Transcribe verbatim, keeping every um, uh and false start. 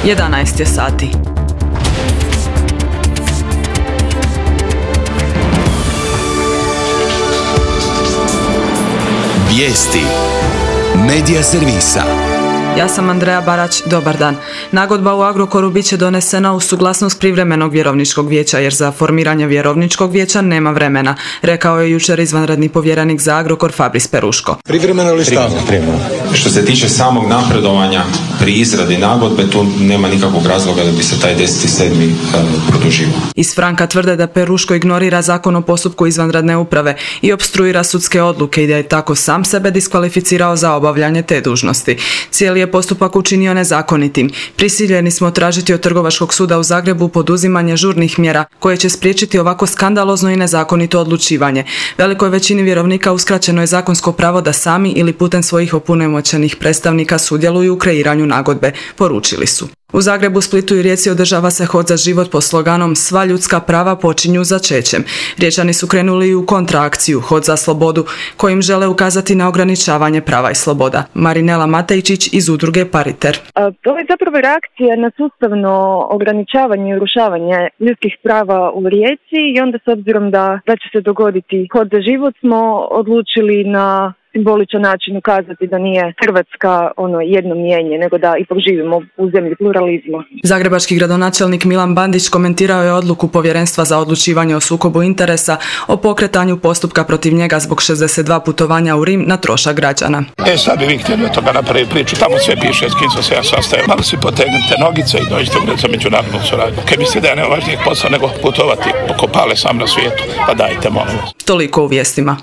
jedanaest je sati. Vijesti Medija servisa. Ja sam Andreja Barać, dobar dan. Nagodba u Agrokoru bit će donesena uz suglasnost privremenog vjerovničkog vijeća, jer za formiranje vjerovničkog vijeća nema vremena, rekao je jučer izvanredni povjerenik za Agrokor Fabris Peruško. Privremeno ili stalno? Privremeno. Što se tiče samog napredovanja pri izradi nagodbe, tu nema nikakvog razloga da bi se taj deseti sedmi produživao. Iz Franka tvrde da Peruško ignorira zakon o postupku izvanredne uprave i opstruira sudske odluke i da je tako sam sebe diskvalificirao za obavljanje te dužnosti. Cijeli je postupak učinio nezakonitim. Prisiljeni smo tražiti od Trgovačkog suda u Zagrebu poduzimanje žurnih mjera koje će spriječiti ovako skandalozno i nezakonito odlučivanje. Velikoj većini vjerovnika uskraćeno je zakonsko pravo da sami ili putem svojih opunomoćenih predstavnika sudjeluju u kreiranju nagodbe, poručili su. U Zagrebu, Splitu i Rijeci održava se hod za život pod sloganom Sva ljudska prava počinju začećem. Riječani su krenuli i u kontraakciju Hod za slobodu, kojim žele ukazati na ograničavanje prava i sloboda. Marinela Matejčić iz udruge Pariter. To je zapravo reakcija na sustavno ograničavanje i urušavanje ljudskih prava u Rijeci i onda s obzirom da, da će se dogoditi Hod za život smo odlučili na simboličan način ukazati da nije Hrvatska ono jedno mijenje, nego da ipak živimo u zemlji pluralizma. Zagrebački gradonačelnik Milan Bandić komentirao je odluku Povjerenstva za odlučivanje o sukobu interesa o pokretanju postupka protiv njega zbog šezdeset dva putovanja u Rim na trošak građana. E sad bi vi htjeli od toga napraviti priču, tamo sve piše s kim sam se ja sastaje. Malo si potegnete nogice i dođete u za međunarodnu suradnju. Kaj mislite da je nevažnijeg posla nego putovati oko pale sam na svijetu? Pa dajte, molim vas. Toliko u vijestima.